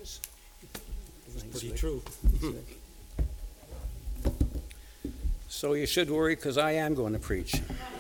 is. It's pretty true. So you should worry, because I am going to preach.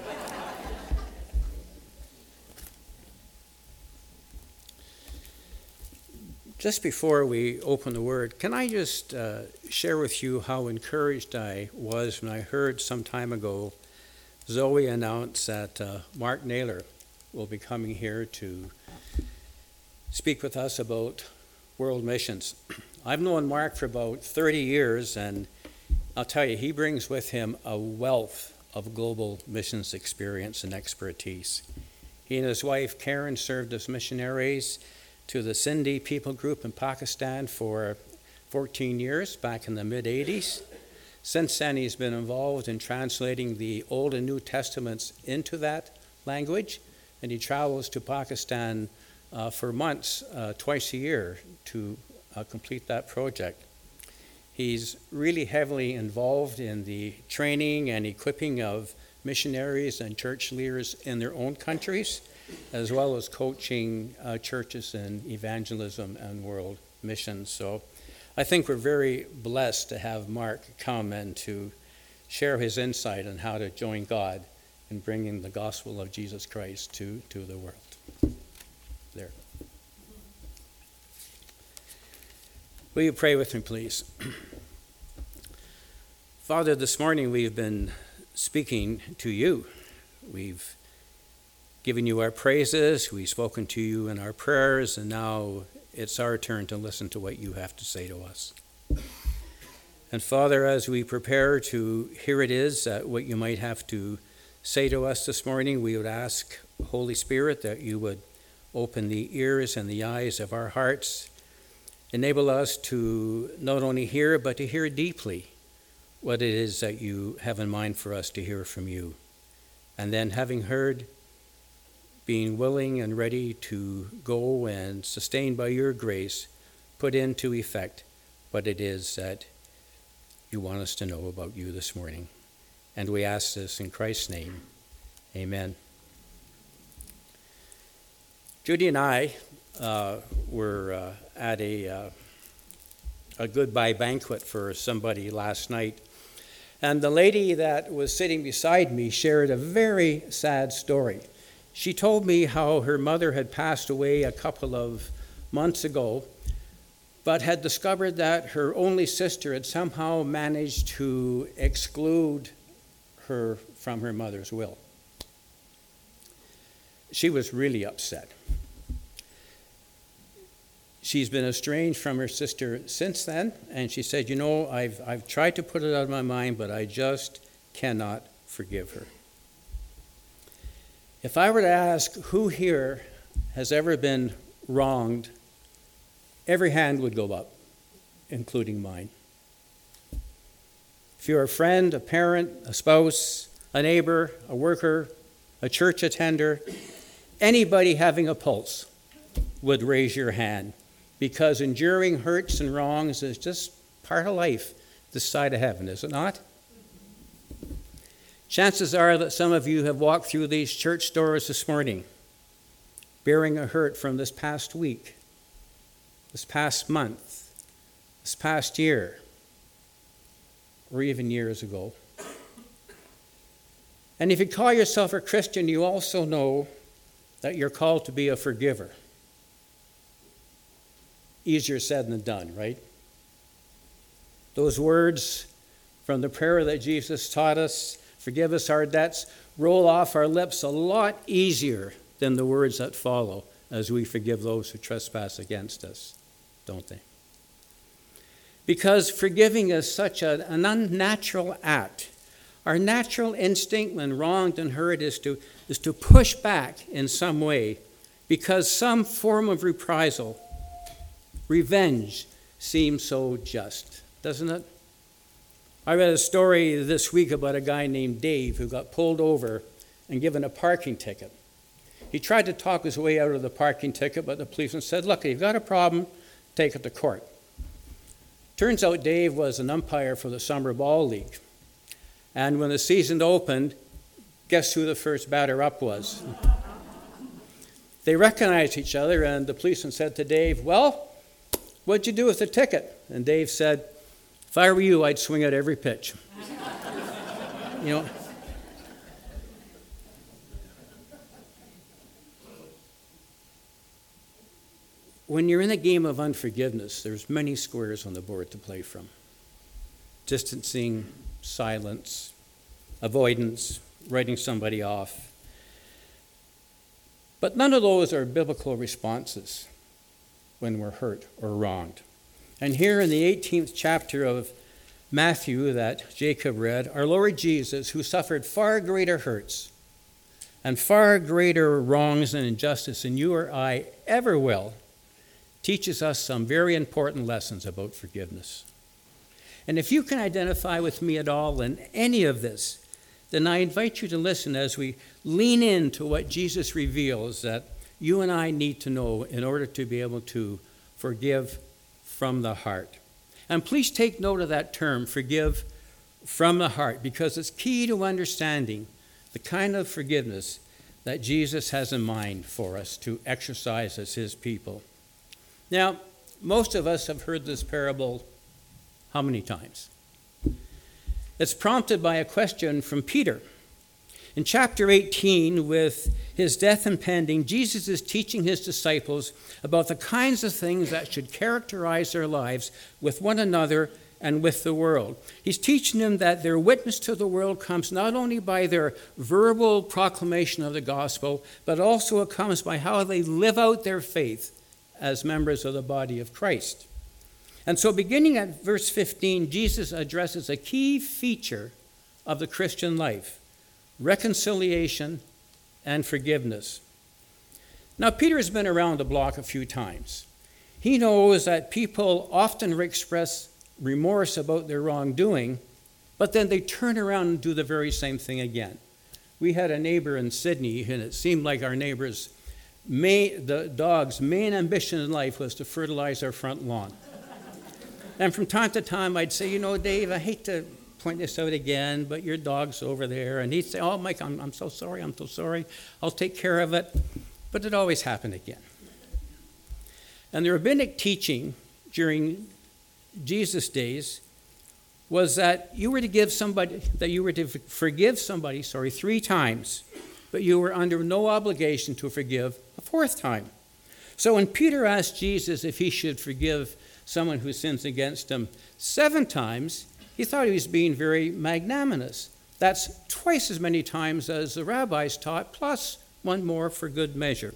Just before we open the Word, can I just share with you how encouraged I was when I heard some time ago Zoe announce that Mark Naylor will be coming here to speak with us about world missions. I've known Mark for about 30 years, and I'll tell you, he brings with him a wealth of global missions experience and expertise. He and his wife, Karen, served as missionaries to the Sindhi people group in Pakistan for 14 years, back in the mid-'80s. Since then, he's been involved in translating the Old and New Testaments into that language, and he travels to Pakistan for months, twice a year, to complete that project. He's really heavily involved in the training and equipping of missionaries and church leaders in their own countries, as well as coaching churches in evangelism and world missions. So I think we're very blessed to have Mark come and to share his insight on how to join God in bringing the gospel of Jesus Christ to the world. There. Will you pray with me, please? Father, this morning we've been speaking to you. We've given you our praises, we've spoken to you in our prayers, and now it's our turn to listen to what you have to say to us. And Father, as we prepare to hear it is what you might have to say to us this morning, we would ask, Holy Spirit, that you would open the ears and the eyes of our hearts, enable us to not only hear, but to hear deeply what it is that you have in mind for us to hear from you. And then, having heard, being willing and ready to go and, sustained by your grace, put into effect what it is that you want us to know about you this morning. And we ask this in Christ's name. Amen. Judy and I were at a goodbye banquet for somebody last night. And the lady that was sitting beside me shared a very sad story. She told me how her mother had passed away a couple of months ago, but had discovered that her only sister had somehow managed to exclude her from her mother's will. She was really upset. She's been estranged from her sister since then, and she said, I've tried to put it out of my mind, but I just cannot forgive her. If I were to ask who here has ever been wronged, every hand would go up, including mine. If you're a friend, a parent, a spouse, a neighbor, a worker, a church attender, anybody having a pulse would raise your hand, because enduring hurts and wrongs is just part of life this side of heaven, is it not? Chances are that some of you have walked through these church doors this morning bearing a hurt from this past week, this past month, this past year, or even years ago. And if you call yourself a Christian, you also know that you're called to be a forgiver. Easier said than done, right? Those words from the prayer that Jesus taught us, forgive us our debts, roll off our lips a lot easier than the words that follow as we forgive those who trespass against us, don't they? Because forgiving is such an unnatural act. Our natural instinct when wronged and hurt is to push back in some way, because some form of reprisal, revenge, seems so just, doesn't it? I read a story this week about a guy named Dave who got pulled over and given a parking ticket. He tried to talk his way out of the parking ticket, but the policeman said, look, if you've got a problem, take it to court. Turns out Dave was an umpire for the Summer Ball League. And when the season opened, guess who the first batter up was? They recognized each other, and the policeman said to Dave, well, "What'd you do with the ticket?" And Dave said, "If I were you, I'd swing at every pitch." You know, when you're in a game of unforgiveness, there's many squares on the board to play from. Distancing, silence, avoidance, writing somebody off. But none of those are biblical responses when we're hurt or wronged. And here in the 18th chapter of Matthew that Jacob read, our Lord Jesus, who suffered far greater hurts and far greater wrongs and injustice than you or I ever will, teaches us some very important lessons about forgiveness. And if you can identify with me at all in any of this, then I invite you to listen as we lean into what Jesus reveals that you and I need to know in order to be able to forgive from the heart. And please take note of that term, forgive from the heart, because it's key to understanding the kind of forgiveness that Jesus has in mind for us to exercise as his people. Now, most of us have heard this parable how many times? It's prompted by a question from Peter. In chapter 18, with his death impending, Jesus is teaching his disciples about the kinds of things that should characterize their lives with one another and with the world. He's teaching them that their witness to the world comes not only by their verbal proclamation of the gospel, but also it comes by how they live out their faith as members of the body of Christ. And so beginning at verse 15, Jesus addresses a key feature of the Christian life: reconciliation and forgiveness. Now, Peter has been around the block a few times. He knows that people often express remorse about their wrongdoing, but then they turn around and do the very same thing again. We had a neighbor in Sydney, and it seemed like our neighbor's the dog's main ambition in life was to fertilize our front lawn. And from time to time, I'd say, "You know, Dave, I hate to point this out again, but your dog's over there." And he'd say, "Oh, Mike, I'm so sorry, I'll take care of it." But it always happened again. And the rabbinic teaching during Jesus' days was that you were to forgive somebody 3 times, but you were under no obligation to forgive a 4th time. So when Peter asked Jesus if he should forgive someone who sins against him 7 times, he thought he was being very magnanimous. That's twice as many times as the rabbis taught, plus 1 more for good measure.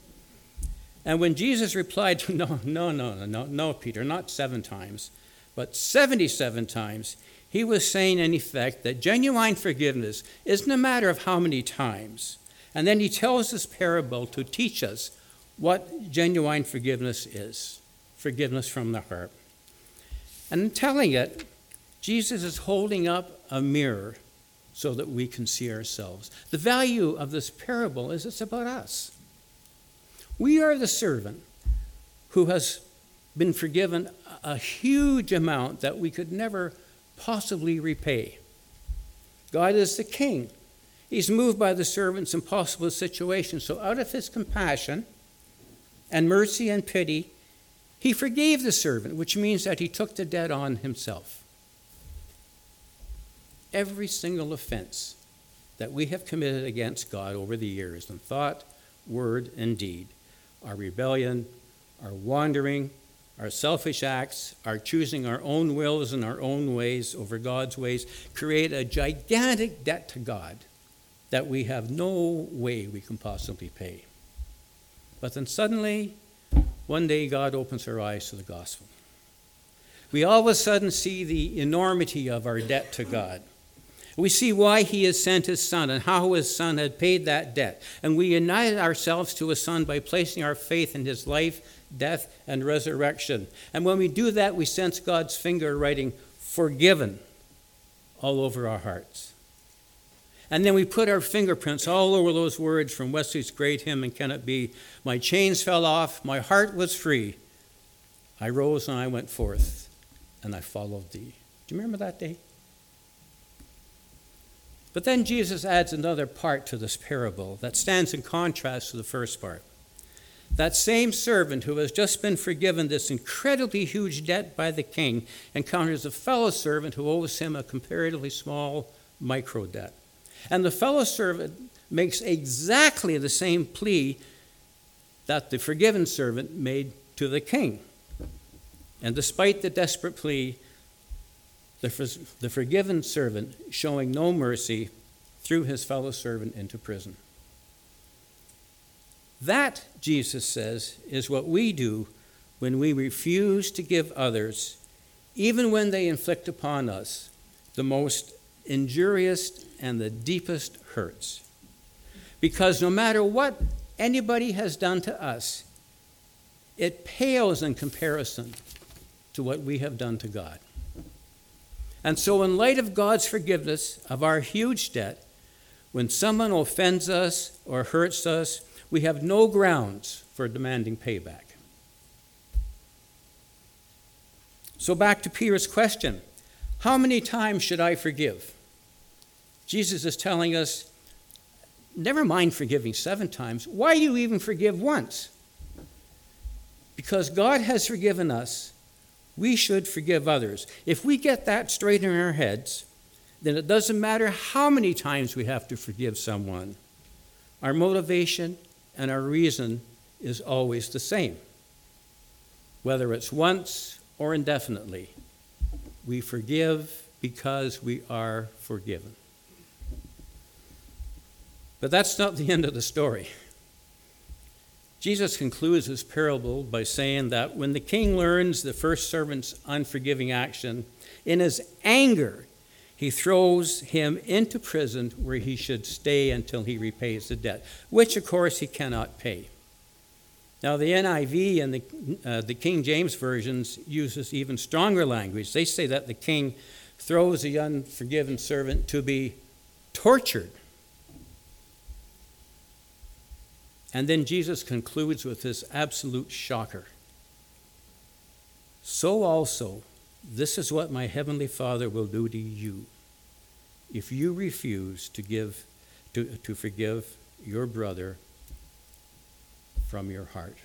And when Jesus replied, no, Peter, not 7 times, but 77 times, he was saying in effect that genuine forgiveness isn't a matter of how many times. And then he tells this parable to teach us what genuine forgiveness is. Forgiveness from the heart. And in telling it, Jesus is holding up a mirror so that we can see ourselves. The value of this parable is it's about us. We are the servant who has been forgiven a huge amount that we could never possibly repay. God is the king. He's moved by the servant's impossible situation. So out of his compassion and mercy and pity, he forgave the servant, which means that he took the debt on himself. Every single offense that we have committed against God over the years in thought, word, and deed, our rebellion, our wandering, our selfish acts, our choosing our own wills and our own ways over God's ways, create a gigantic debt to God that we have no way we can possibly pay. But then suddenly, one day God opens our eyes to the gospel. We all of a sudden see the enormity of our debt to God. We see why he has sent his son and how his son had paid that debt. And we united ourselves to his son by placing our faith in his life, death, and resurrection. And when we do that, we sense God's finger writing "forgiven" all over our hearts. And then we put our fingerprints all over those words from Wesley's great hymn, "And Can It Be?" My chains fell off, my heart was free. I rose and I went forth, and I followed thee. Do you remember that day? But then Jesus adds another part to this parable that stands in contrast to the first part. That same servant who has just been forgiven this incredibly huge debt by the king encounters a fellow servant who owes him a comparatively small micro debt. And the fellow servant makes exactly the same plea that the forgiven servant made to the king. And despite the desperate plea, the forgiven servant, showing no mercy, threw his fellow servant into prison. That, Jesus says, is what we do when we refuse to give others, even when they inflict upon us the most injurious and the deepest hurts. Because no matter what anybody has done to us, it pales in comparison to what we have done to God. And so in light of God's forgiveness of our huge debt, when someone offends us or hurts us, we have no grounds for demanding payback. So back to Peter's question, how many times should I forgive? Jesus is telling us, never mind forgiving 7 times. Why do you even forgive once? Because God has forgiven us, we should forgive others. If we get that straight in our heads, then it doesn't matter how many times we have to forgive someone. Our motivation and our reason is always the same. Whether it's once or indefinitely, we forgive because we are forgiven. But that's not the end of the story. Jesus concludes his parable by saying that when the king learns the first servant's unforgiving action, in his anger, he throws him into prison where he should stay until he repays the debt, which, of course, he cannot pay. Now, the NIV and the King James versions uses even stronger language. They say that the king throws the unforgiven servant to be tortured. And then Jesus concludes with this absolute shocker. So also, this is what my heavenly Father will do to you if you refuse to forgive your brother from your heart.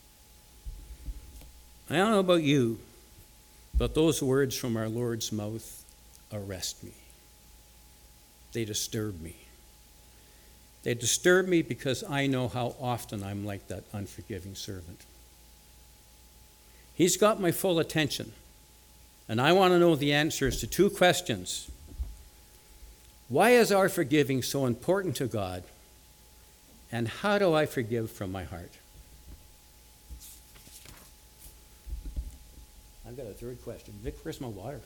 I don't know about you, but those words from our Lord's mouth arrest me. They disturb me. They disturb me because I know how often I'm like that unforgiving servant. He's got my full attention, and I want to know the answers to 2 questions. Why is our forgiving so important to God? And how do I forgive from my heart? I've got a 3rd question. Vic, where's my water?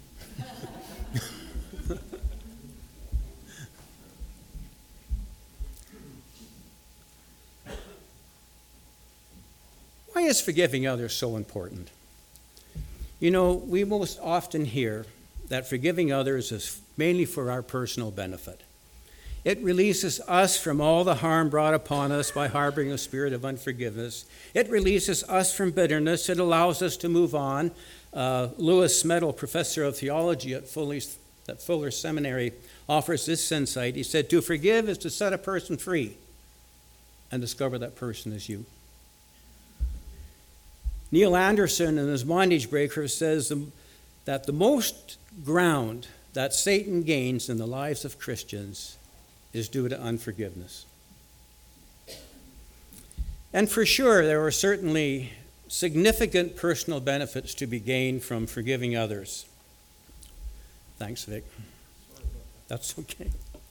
Why is forgiving others so important? You know, we most often hear that forgiving others is mainly for our personal benefit. It releases us from all the harm brought upon us by harboring a spirit of unforgiveness. It releases us from bitterness. It allows us to move on. Lewis Smeddle, professor of theology at Fuller Seminary, offers this insight. He said, to forgive is to set a person free and discover that person is you. Neil Anderson in his Bondage Breaker says that the most ground that Satan gains in the lives of Christians is due to unforgiveness. And for sure, there are certainly significant personal benefits to be gained from forgiving others. Thanks, Vic. That's okay.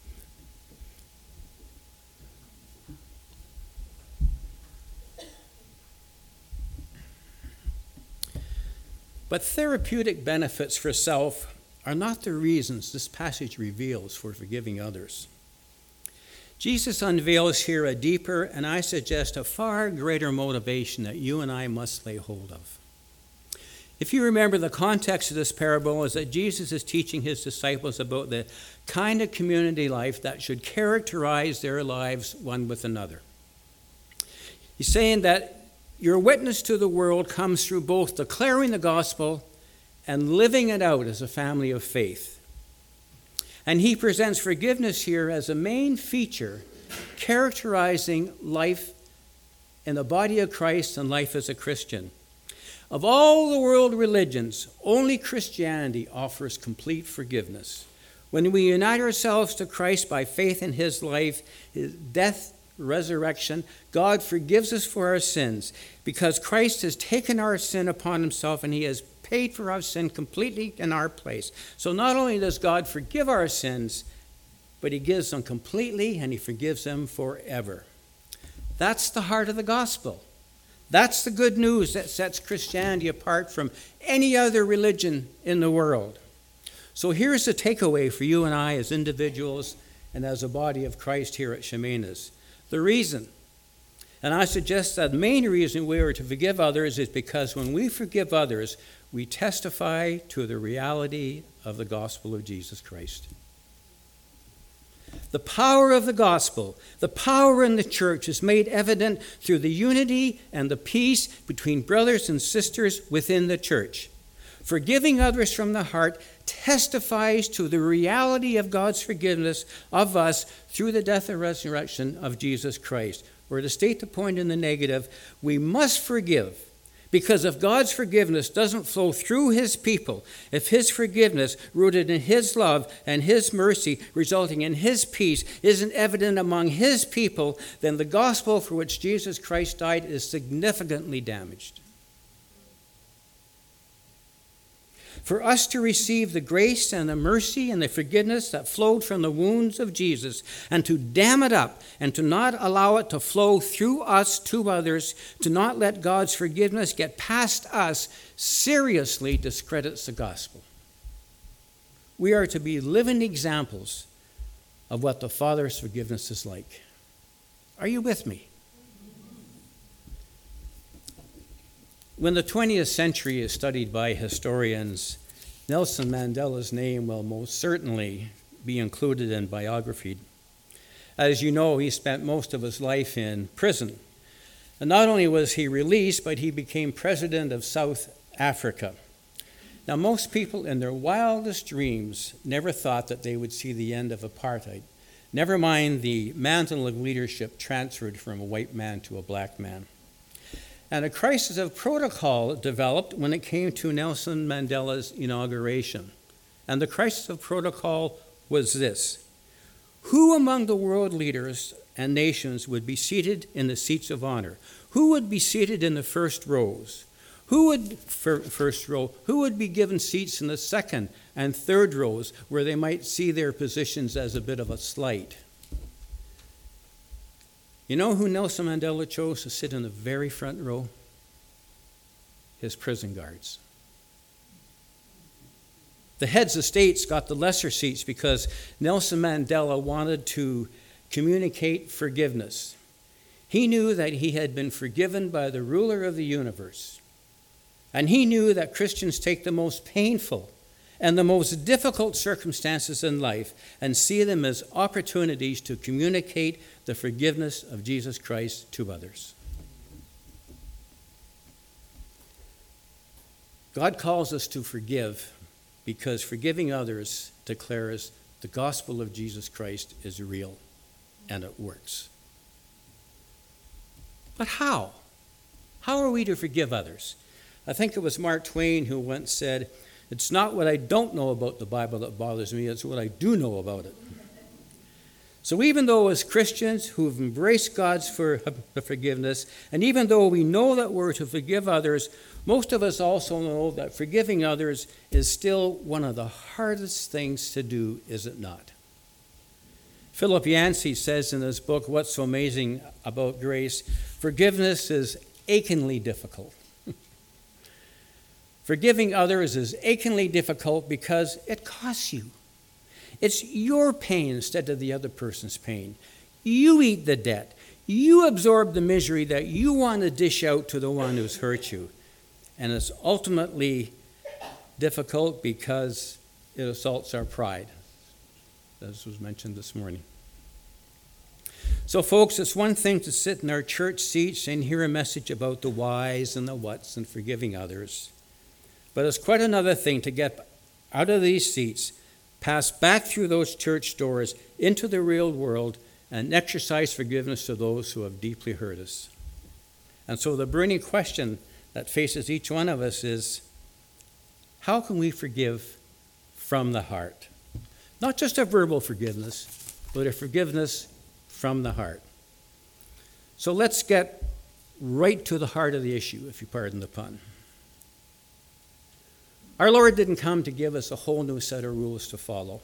But therapeutic benefits for self are not the reasons this passage reveals for forgiving others. Jesus unveils here a deeper, and I suggest a far greater motivation that you and I must lay hold of. If you remember, the context of this parable is that Jesus is teaching his disciples about the kind of community life that should characterize their lives one with another. He's saying that your witness to the world comes through both declaring the gospel and living it out as a family of faith. And he presents forgiveness here as a main feature characterizing life in the body of Christ and life as a Christian. Of all the world religions, only Christianity offers complete forgiveness. When we unite ourselves to Christ by faith in his life, his death, resurrection, God forgives us for our sins because Christ has taken our sin upon himself and he has paid for our sin completely in our place. So not only does God forgive our sins, but he gives them completely and he forgives them forever. That's the heart of the gospel. That's the good news that sets Christianity apart from any other religion in the world. So here's the takeaway for you and I as individuals and as a body of Christ here at Chemainus. The reason, and I suggest that the main reason we are to forgive others is because when we forgive others, we testify to the reality of the gospel of Jesus Christ. The power of the gospel, the power in the church is made evident through the unity and the peace between brothers and sisters within the church. Forgiving others from the heart testifies to the reality of God's forgiveness of us through the death and resurrection of Jesus Christ. Or to state the point in the negative, we must forgive because if God's forgiveness doesn't flow through his people, if his forgiveness rooted in his love and his mercy resulting in his peace isn't evident among his people, then the gospel for which Jesus Christ died is significantly damaged. For us to receive the grace and the mercy and the forgiveness that flowed from the wounds of Jesus and to dam it up and to not allow it to flow through us to others, to not let God's forgiveness get past us, seriously discredits the gospel. We are to be living examples of what the Father's forgiveness is like. Are you with me? When the 20th century is studied by historians, Nelson Mandela's name will most certainly be included in biography. As you know, he spent most of his life in prison. And not only was he released, but he became president of South Africa. Now, most people in their wildest dreams never thought that they would see the end of apartheid. Never mind the mantle of leadership transferred from a white man to a black man. And a crisis of protocol developed when it came to Nelson Mandela's inauguration. And the crisis of protocol was this: who among the world leaders and nations would be seated in the seats of honor? Who would be seated in the first rows? Who would be given seats in the second and third rows where they might see their positions as a bit of a slight? You know who Nelson Mandela chose to sit in the very front row? His prison guards. The heads of states got the lesser seats because Nelson Mandela wanted to communicate forgiveness. He knew that he had been forgiven by the ruler of the universe. And he knew that Christians take the most painful and the most difficult circumstances in life and see them as opportunities to communicate the forgiveness of Jesus Christ to others. God calls us to forgive because forgiving others declares the gospel of Jesus Christ is real and it works. But how? How are we to forgive others? I think it was Mark Twain who once said, "It's not what I don't know about the Bible that bothers me, it's what I do know about it." So even though as Christians who've embraced God's forgiveness, and even though we know that we're to forgive others, most of us also know that forgiving others is still one of the hardest things to do, is it not? Philip Yancey says in his book, What's So Amazing About Grace, forgiveness is achingly difficult. Forgiving others is achingly difficult because it costs you. It's your pain instead of the other person's pain. You eat the debt. You absorb the misery that you want to dish out to the one who's hurt you. And it's ultimately difficult because it assaults our pride, as was mentioned this morning. So, folks, it's one thing to sit in our church seats and hear a message about the whys and the whats and forgiving others. But it's quite another thing to get out of these seats, pass back through those church doors into the real world, and exercise forgiveness to those who have deeply hurt us. And so the burning question that faces each one of us is, how can we forgive from the heart? Not just a verbal forgiveness, but a forgiveness from the heart. So let's get right to the heart of the issue, if you pardon the pun. Our Lord didn't come to give us a whole new set of rules to follow.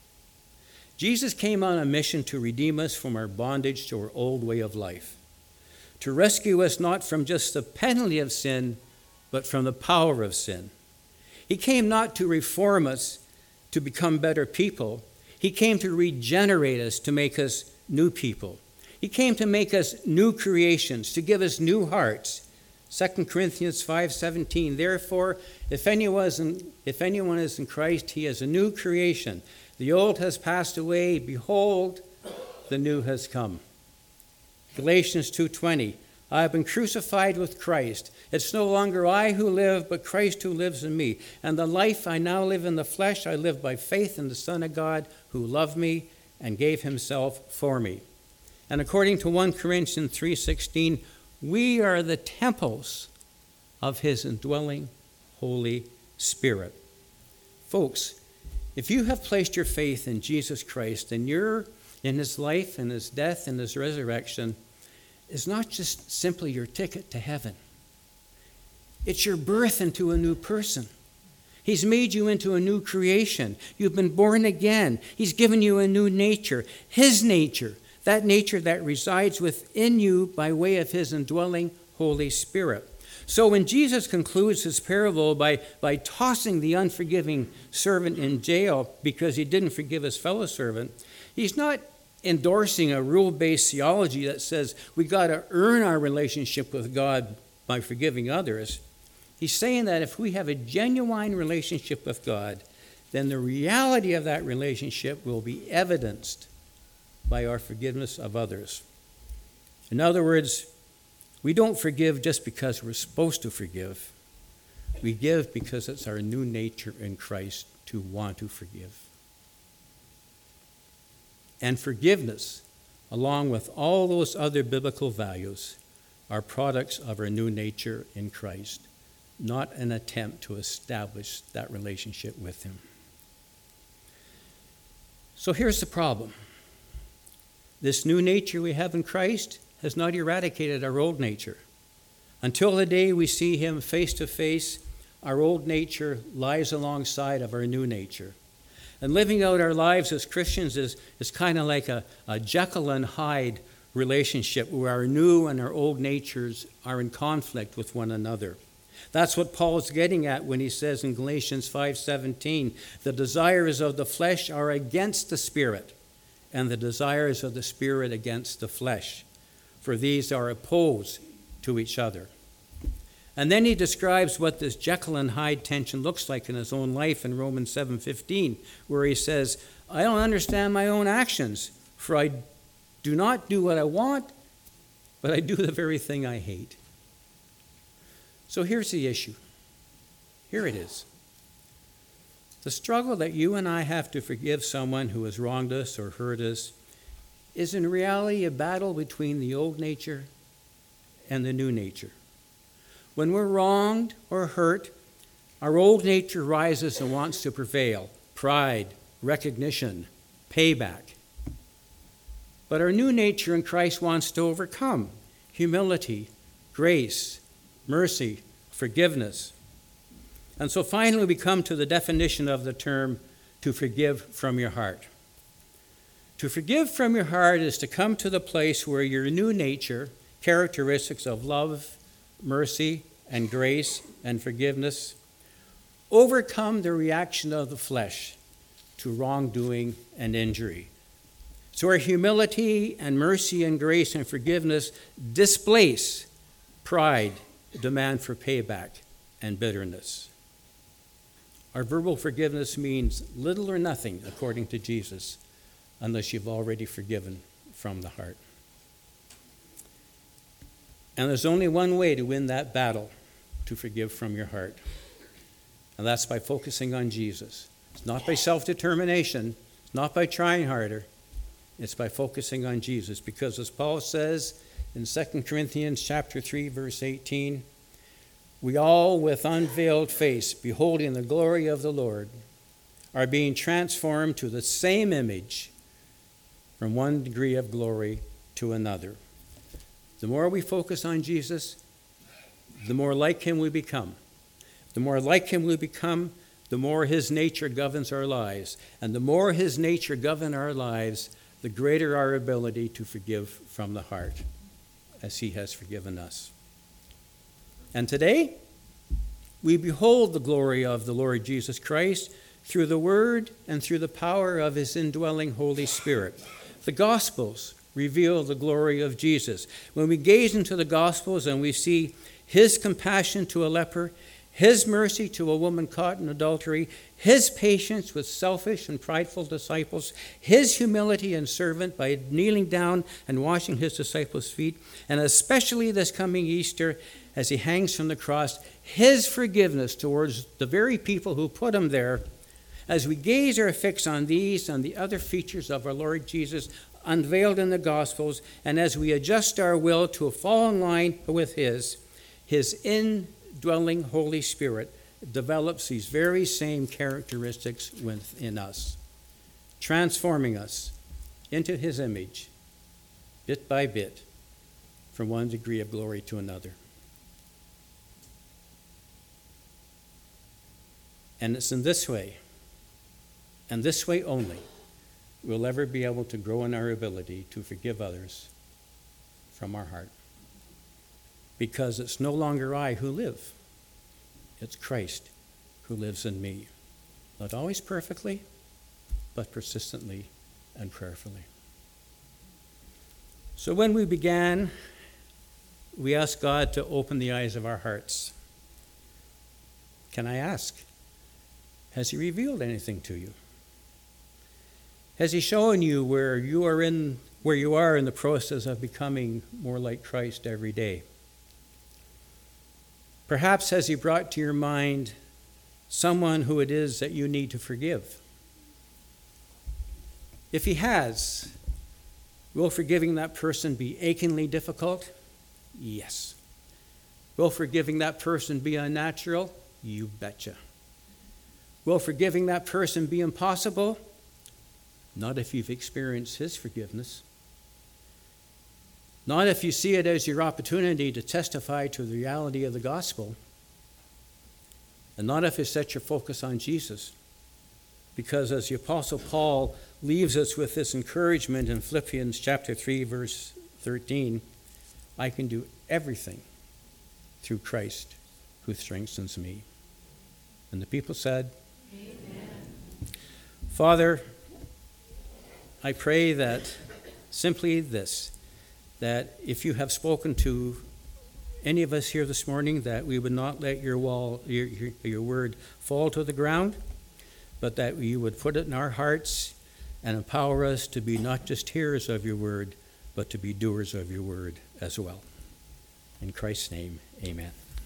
Jesus came on a mission to redeem us from our bondage to our old way of life, to rescue us not from just the penalty of sin, but from the power of sin. He came not to reform us to become better people. He came to regenerate us, to make us new people. He came to make us new creations, to give us new hearts. 2 Corinthians 5:17, therefore, if anyone is in Christ, he is a new creation. The old has passed away, behold, the new has come. Galatians 2:20, I have been crucified with Christ. It's no longer I who live, but Christ who lives in me. And the life I now live in the flesh, I live by faith in the Son of God who loved me and gave himself for me. And according to 1 Corinthians 3:16, we are the temples of his indwelling Holy Spirit. Folks, if you have placed your faith in Jesus Christ, and you're in his life and his death and his resurrection, is not just simply your ticket to heaven. It's your birth into a new person. He's made you into a new creation. You've been born again. He's given you a new nature, his nature, that nature that resides within you by way of his indwelling Holy Spirit. So when Jesus concludes his parable by tossing the unforgiving servant in jail because he didn't forgive his fellow servant, he's not endorsing a rule-based theology that says we got to earn our relationship with God by forgiving others. He's saying that if we have a genuine relationship with God, then the reality of that relationship will be evidenced by our forgiveness of others. In other words, we don't forgive just because we're supposed to forgive. We give because it's our new nature in Christ to want to forgive. And forgiveness, along with all those other biblical values, are products of our new nature in Christ, not an attempt to establish that relationship with him. So here's the problem. This new nature we have in Christ has not eradicated our old nature. Until the day we see him face to face, our old nature lies alongside of our new nature. And living out our lives as Christians is kind of like a Jekyll and Hyde relationship where our new and our old natures are in conflict with one another. That's what Paul's getting at when he says in Galatians 5:17, the desires of the flesh are against the Spirit, and the desires of the Spirit against the flesh, for these are opposed to each other. And then he describes what this Jekyll and Hyde tension looks like in his own life in Romans 7:15, where he says, I don't understand my own actions, for I do not do what I want, but I do the very thing I hate. So here's the issue. Here it is. The struggle that you and I have to forgive someone who has wronged us or hurt us is in reality a battle between the old nature and the new nature. When we're wronged or hurt, our old nature rises and wants to prevail. Pride, recognition, payback. But our new nature in Christ wants to overcome humility, grace, mercy, forgiveness. And so finally we come to the definition of the term to forgive from your heart. To forgive from your heart is to come to the place where your new nature, characteristics of love, mercy, and grace and forgiveness, overcome the reaction of the flesh to wrongdoing and injury. So our humility and mercy and grace and forgiveness displace pride, demand for payback, and bitterness. Our verbal forgiveness means little or nothing, according to Jesus, unless you've already forgiven from the heart. And there's only one way to win that battle, to forgive from your heart. And that's by focusing on Jesus. It's not by self-determination. It's not by trying harder. It's by focusing on Jesus. Because as Paul says, in 2 Corinthians chapter 3, verse 18, we all with unveiled face, beholding the glory of the Lord, are being transformed to the same image from one degree of glory to another. The more we focus on Jesus, the more like him we become. The more like him we become, the more his nature governs our lives. And the more his nature governs our lives, the greater our ability to forgive from the heart, as he has forgiven us. And today, we behold the glory of the Lord Jesus Christ through the Word and through the power of his indwelling Holy Spirit. The Gospels reveal the glory of Jesus. When we gaze into the Gospels and we see his compassion to a leper, his mercy to a woman caught in adultery, his patience with selfish and prideful disciples, his humility and servant by kneeling down and washing his disciples' feet, and especially this coming Easter as he hangs from the cross, his forgiveness towards the very people who put him there. As we gaze our fix on these and the other features of our Lord Jesus unveiled in the Gospels, and as we adjust our will to fall in line with his indwelling Holy Spirit develops these very same characteristics within us, transforming us into his image, bit by bit, from one degree of glory to another. And it's in this way, and this way only, we'll ever be able to grow in our ability to forgive others from our heart. Because it's no longer I who live, it's Christ who lives in me. Not always perfectly, but persistently and prayerfully. So when we began, we asked God to open the eyes of our hearts. Can I ask, has he revealed anything to you? Has he shown you where you are in the process of becoming more like Christ every day? Perhaps has he brought to your mind someone who it is that you need to forgive? If he has, will forgiving that person be achingly difficult? Yes. Will forgiving that person be unnatural? You betcha. Will forgiving that person be impossible? Not if you've experienced his forgiveness. Not if you see it as your opportunity to testify to the reality of the gospel. And not if you set your focus on Jesus. Because as the Apostle Paul leaves us with this encouragement in Philippians chapter 3, verse 13, I can do everything through Christ who strengthens me. And the people said, Amen. Father, I pray that simply this, that if you have spoken to any of us here this morning, that we would not let your word fall to the ground, but that you would put it in our hearts and empower us to be not just hearers of your word, but to be doers of your word as well. In Christ's name, amen.